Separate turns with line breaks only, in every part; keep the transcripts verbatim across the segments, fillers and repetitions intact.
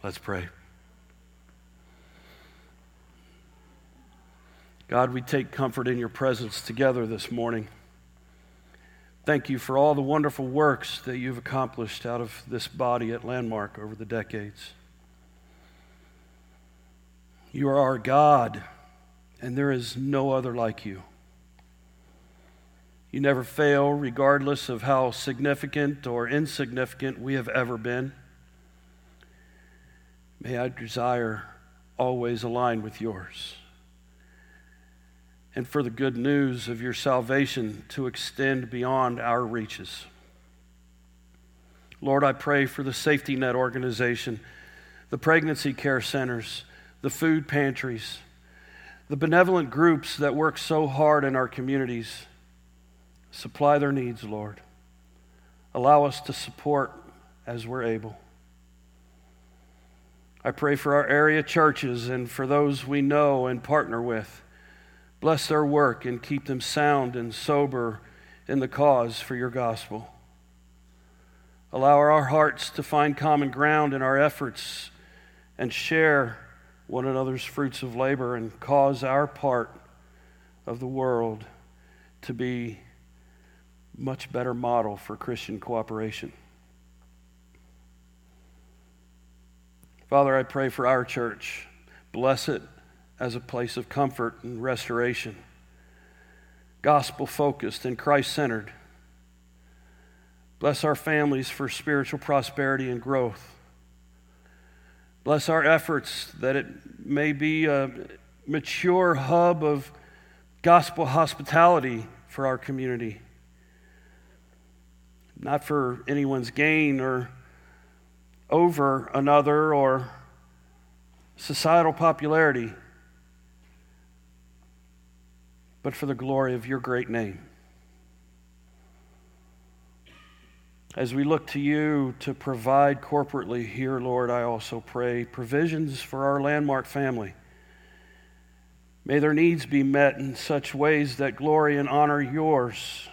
Let's pray. God, we take comfort in your presence together this morning. Thank you for all the wonderful works that you've accomplished out of this body at Landmark over the decades. You are our God, and there is no other like you. You never fail, regardless of how significant or insignificant we have ever been. May our desire always align with yours. And for the good news of your salvation to extend beyond our reaches. Lord, I pray for the Safety Net organization, the pregnancy care centers, the food pantries, the benevolent groups that work so hard in our communities. Supply their needs, Lord. Allow us to support as we're able. I pray for our area churches and for those we know and partner with. Bless their work and keep them sound and sober in the cause for your gospel. Allow our hearts to find common ground in our efforts and share one another's fruits of labor and cause our part of the world to be a much better model for Christian cooperation. Father, I pray for our church. Bless it as a place of comfort and restoration, gospel-focused and Christ-centered. Bless our families for spiritual prosperity and growth. Bless our efforts that it may be a mature hub of gospel hospitality for our community, not for anyone's gain or over another or societal popularity, but for the glory of your great name. As we look to you to provide corporately here, Lord, I also pray provisions for our Landmark family. May their needs be met in such ways that glory and honor yours.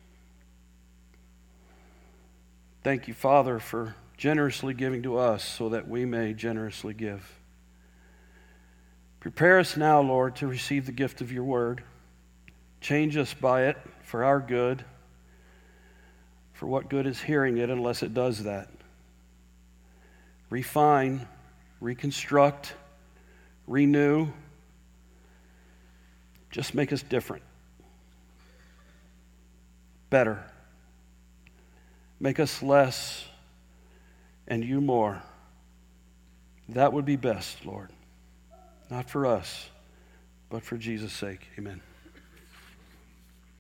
Thank you, Father, for generously giving to us so that we may generously give. Prepare us now, Lord, to receive the gift of your word. Change us by it for our good. For what good is hearing it unless it does that? Refine, reconstruct, renew. Just make us different, better. Make us less and you more. That would be best, Lord. Not for us, but for Jesus' sake. Amen.